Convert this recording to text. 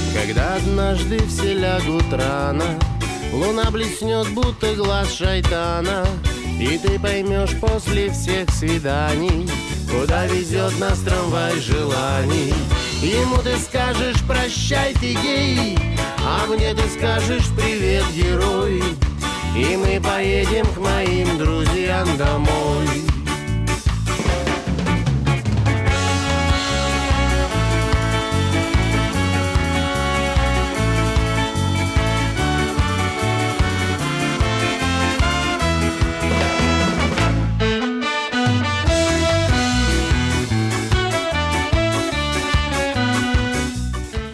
Когда однажды все лягут рано, луна блеснет, будто глаз шайтана, и ты поймешь после всех свиданий, куда везет нас трамвай желаний. Ему ты скажешь «прощай, ты гей», а мне ты скажешь «привет, герой». И мы поедем к моим друзьям домой.